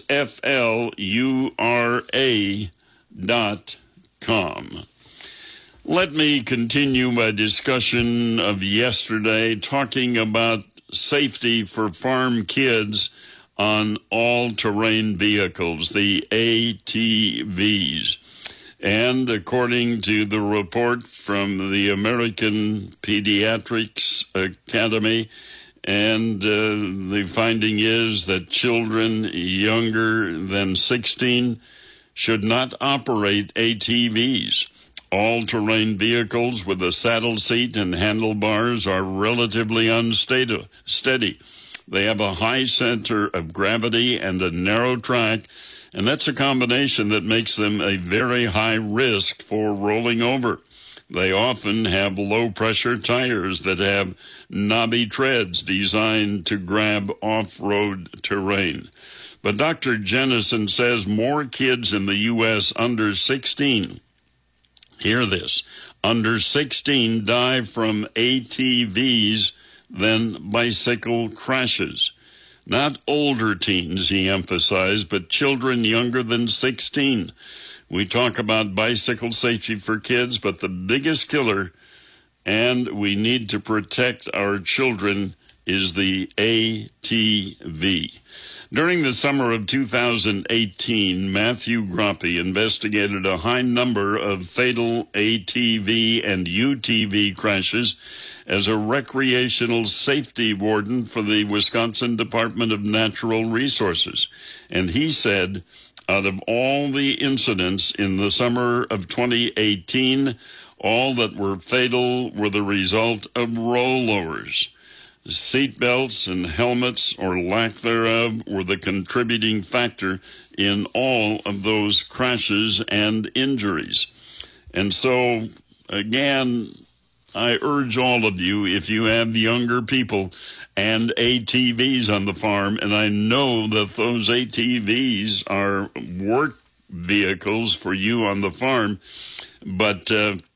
FLURA.com. Let me continue my discussion of yesterday, talking about safety for farm kids on all-terrain vehicles, the ATVs. And according to the report from the American Pediatrics Academy, and the finding is that children younger than 16 should not operate ATVs. All-terrain vehicles with a saddle seat and handlebars are relatively unsteady. They have a high center of gravity and a narrow track, and that's a combination that makes them a very high risk for rolling over. They often have low-pressure tires that have knobby treads designed to grab off-road terrain. But Dr. Jennison says more kids in the U.S. under 16, hear this, under 16 die from ATVs than bicycle crashes. Not older teens, he emphasized, but children younger than 16. We talk about bicycle safety for kids, but the biggest killer, and we need to protect our children, is the ATV. During the summer of 2018, Matthew Groppe investigated a high number of fatal ATV and UTV crashes as a recreational safety warden for the Wisconsin Department of Natural Resources. And he said, out of all the incidents in the summer of 2018, all that were fatal were the result of rollovers. Seatbelts and helmets, or lack thereof, were the contributing factor in all of those crashes and injuries. And so, again, I urge all of you, if you have younger people and ATVs on the farm, and I know that those ATVs are work vehicles for you on the farm, but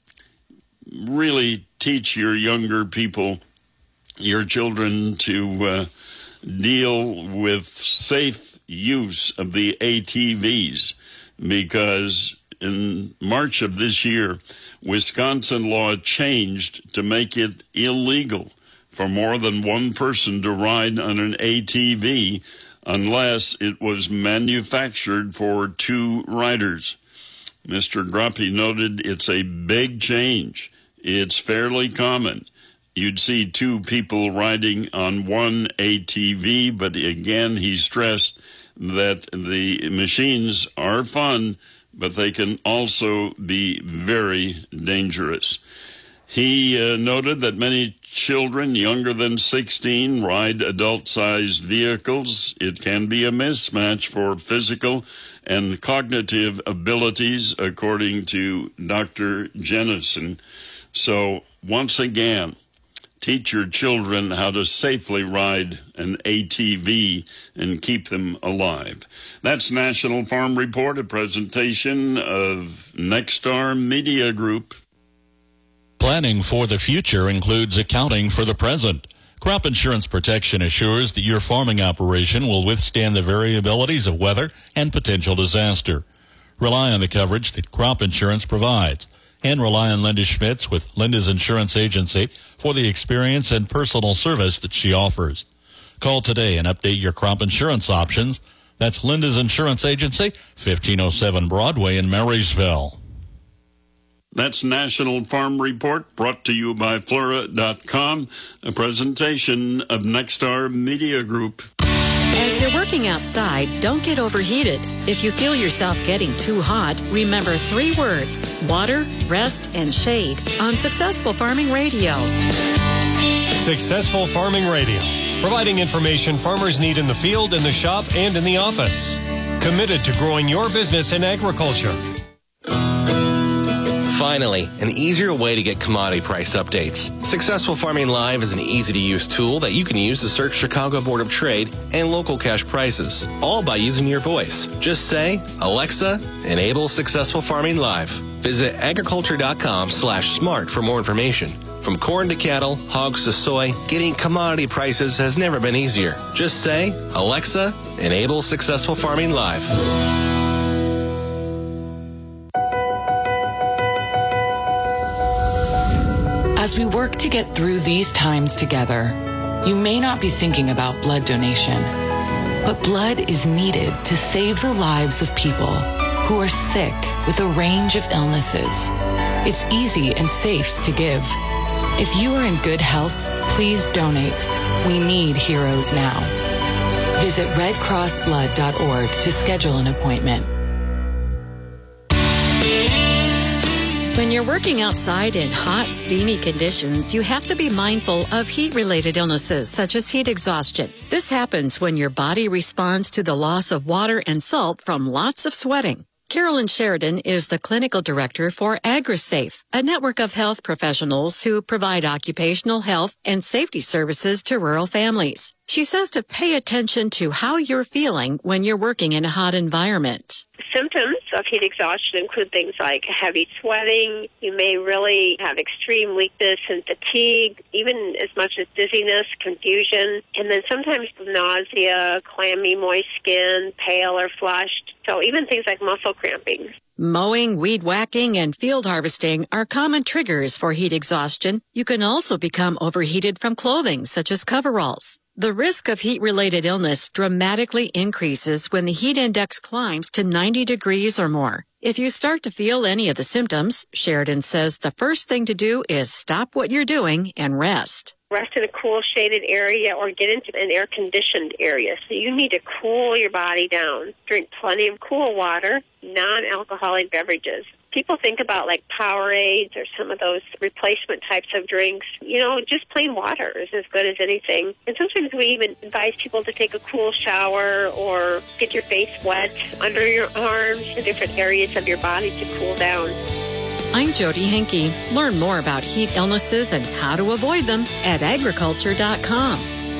really teach your younger people, your children, to deal with safe use of the ATVs, because in March of this year, Wisconsin law changed to make it illegal for more than one person to ride on an ATV unless it was manufactured for two riders. Mr. Groppe noted it's a big change. It's fairly common. You'd see two people riding on one ATV, but again, he stressed that the machines are fun, but they can also be very dangerous. He noted that many children younger than 16 ride adult-sized vehicles. It can be a mismatch for physical and cognitive abilities, according to Dr. Jennison. So, once again, teach your children how to safely ride an ATV and keep them alive. That's National Farm Report, a presentation of Nexstar Media Group. Planning for the future includes accounting for the present. Crop insurance protection assures that your farming operation will withstand the variabilities of weather and potential disaster. Rely on the coverage that crop insurance provides, and rely on Linda Schmitz with Linda's Insurance Agency for the experience and personal service that she offers. Call today and update your crop insurance options. That's Linda's Insurance Agency, 1507 Broadway in Marysville. That's National Farm Report, brought to you by Flora.com, a presentation of Nexstar Media Group. As you're working outside, don't get overheated. If you feel yourself getting too hot, remember 3 words: water, rest, and shade on Successful Farming Radio. Successful Farming Radio, providing information farmers need in the field, in the shop, and in the office. Committed to growing your business in agriculture. Finally, an easier way to get commodity price updates. Successful Farming Live is an easy-to-use tool that you can use to search Chicago Board of Trade and local cash prices, all by using your voice. Just say, Alexa, enable Successful Farming Live. Visit agriculture.com/smart for more information. From corn to cattle, hogs to soy, getting commodity prices has never been easier. Just say, Alexa, enable Successful Farming Live. As we work to get through these times together, you may not be thinking about blood donation, but blood is needed to save the lives of people who are sick with a range of illnesses. It's easy and safe to give. If you are in good health, please donate. We need heroes now. Visit redcrossblood.org to schedule an appointment. When you're working outside in hot, steamy conditions, you have to be mindful of heat-related illnesses such as heat exhaustion. This happens when your body responds to the loss of water and salt from lots of sweating. Carolyn Sheridan is the clinical director for AgriSafe, a network of health professionals who provide occupational health and safety services to rural families. She says to pay attention to how you're feeling when you're working in a hot environment. Symptoms of heat exhaustion include things like heavy sweating. You may really have extreme weakness and fatigue, even as much as dizziness, confusion, and then sometimes nausea, clammy, moist skin, pale or flushed. So even things like muscle cramping. Mowing, weed whacking, and field harvesting are common triggers for heat exhaustion. You can also become overheated from clothing, such as coveralls. The risk of heat-related illness dramatically increases when the heat index climbs to 90 degrees or more. If you start to feel any of the symptoms, Sheridan says the first thing to do is stop what you're doing and rest. Rest in a cool, shaded area or get into an air-conditioned area. So you need to cool your body down. Drink plenty of cool water, non-alcoholic beverages. People think about like Powerades or some of those replacement types of drinks. You know, just plain water is as good as anything. And sometimes we even advise people to take a cool shower or get your face wet under your arms and different areas of your body to cool down. I'm Jody Henke. Learn more about heat illnesses and how to avoid them at agriculture.com.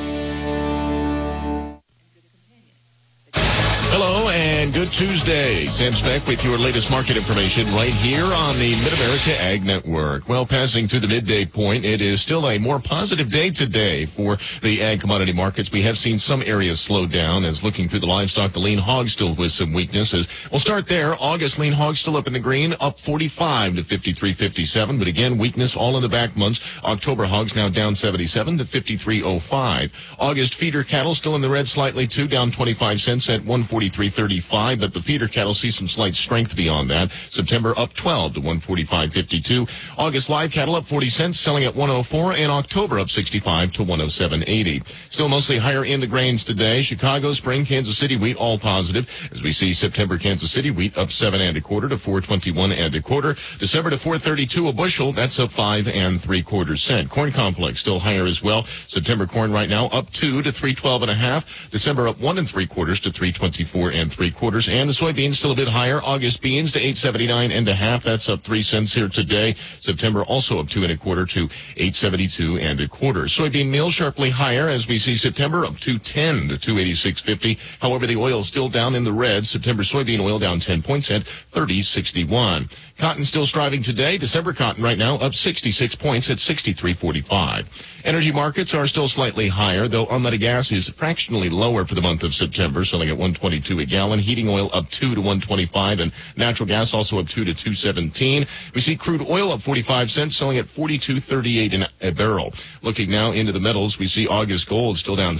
Hello and good Tuesday. Sam Speck with your latest market information right here on the Mid-America Ag Network. Well, passing through the midday point, it is still a more positive day today for the ag commodity markets. We have seen some areas slow down as looking through the livestock, the lean hog still with some weaknesses. We'll start there. August lean hog still up in the green, up 45 to 53.57. But again, weakness all in the back months. October hogs now down 77 to 53.05. August feeder cattle still in the red slightly too, down 25 cents at 143.35. But the feeder cattle see some slight strength beyond that. September up 12 to 145.52. August live cattle up 40 cents, selling at 104, and October up 65 to 107.80. Still mostly higher in the grains today. Chicago, spring, Kansas City wheat all positive. As we see September Kansas City wheat up 7 1/4 to 421 1/4. December to 432 a bushel. That's up 5 3/4 cents. Corn complex still higher as well. September corn right now up 2 to 312 1/2. December up 1 3/4 to 324 3/4. And the soybeans still a bit higher. August beans to 879 1/2. That's up 3 cents here today. September also up 2 1/4 to 872 1/4. Soybean meal sharply higher as we see September up 210 to 286.50. However, the oil still down in the red. September soybean oil down 10 points at 30.61. Cotton still striving today. December cotton right now up 66 points at 63.45. Energy markets are still slightly higher, though unleaded gas is fractionally lower for the month of September, selling at 122 a gallon. Heating oil up 2 to 125, and natural gas also up 2 to 217. We see crude oil up 45 cents, selling at 42.38 a barrel. Looking now into the metals, we see August gold still down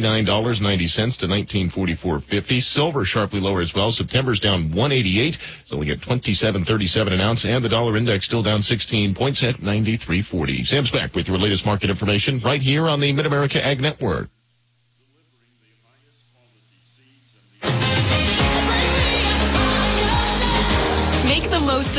$79.90 to 1944.50. Silver sharply lower as well. September's down 188, selling at 27.37 an ounce, and the dollar index still down 16 points at 93.40. Sam's back with your latest market information right here on the Mid-America Ag Network.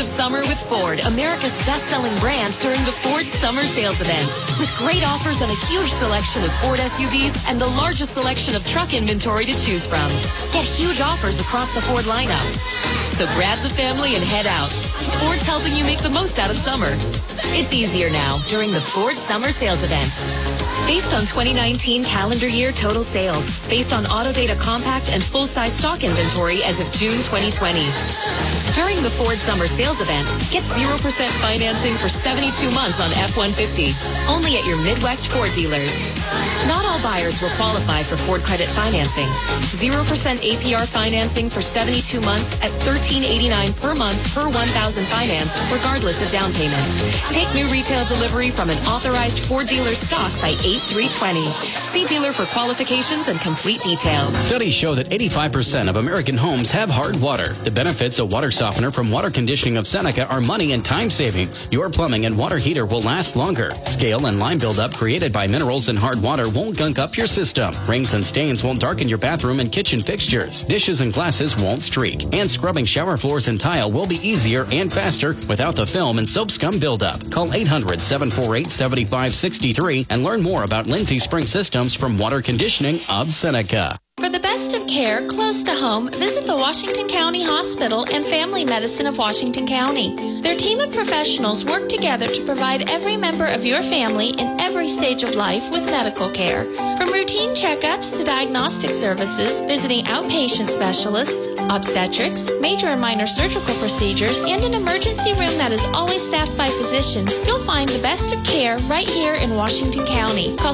of summer with Ford, America's best-selling brand, during the Ford Summer Sales Event. With great offers on a huge selection of Ford SUVs and the largest selection of truck inventory to choose from. Get huge offers across the Ford lineup. So grab the family and head out. Ford's helping you make the most out of summer. It's easier now during the Ford Summer Sales Event. Based on 2019 calendar year total sales, based on Autodata compact and full-size stock inventory as of June 2020. During the Ford Summer Sales Event, get 0% financing for 72 months on F-150. Only at your Midwest Ford dealers. Not all buyers will qualify for Ford credit financing. 0% APR financing for 72 months at $1,389 per month per $1,000 financed, regardless of down payment. Take new retail delivery from an authorized Ford dealer stock by 8/3/20. See dealer for qualifications and complete details. Studies show that 85% of American homes have hard water. The benefits of water softener from Water Conditioning of Seneca are money and time savings. Your plumbing and water heater will last longer. Scale and lime buildup created by minerals in hard water won't gunk up your system. Rings and stains won't darken your bathroom and kitchen fixtures. Dishes and glasses won't streak. And scrubbing shower floors and tile will be easier and faster without the film and soap scum buildup. Call 800-748-7563 and learn more about Lindsay Spring Systems from Water Conditioning of Seneca. For the best of care close to home, visit the Washington County Hospital and Family Medicine of Washington County. Their team of professionals work together to provide every member of your family in every stage of life with medical care. From routine checkups to diagnostic services, visiting outpatient specialists, obstetrics, major and minor surgical procedures, and an emergency room that is always staffed by physicians, you'll find the best of care right here in Washington County. Call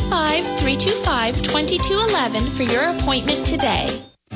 785-325-2211 for your appointment today.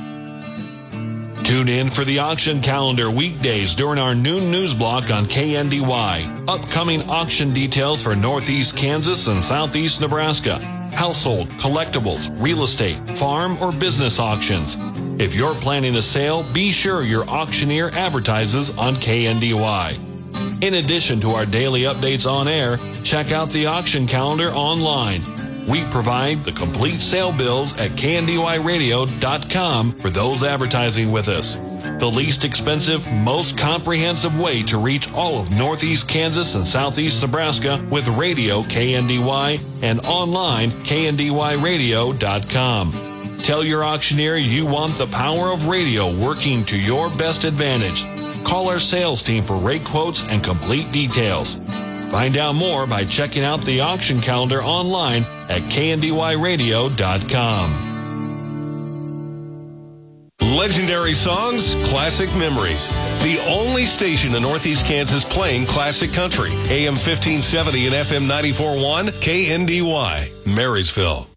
Tune in for the auction calendar weekdays during our noon news block on KNDY. Upcoming auction details for Northeast Kansas and Southeast Nebraska. Household, collectibles, real estate, farm, or business auctions. If you're planning a sale, be sure your auctioneer advertises on KNDY. In addition to our daily updates on air, check out the auction calendar online. We provide the complete sale bills at KNDYradio.com for those advertising with us. The least expensive, most comprehensive way to reach all of Northeast Kansas and Southeast Nebraska with radio KNDY and online KNDYradio.com. Tell your auctioneer you want the power of radio working to your best advantage. Call our sales team for rate quotes and complete details. Find out more by checking out the auction calendar online at KNDYradio.com. Legendary songs, classic memories. The only station in Northeast Kansas playing classic country. AM 1570 and FM 94.1, KNDY, Marysville.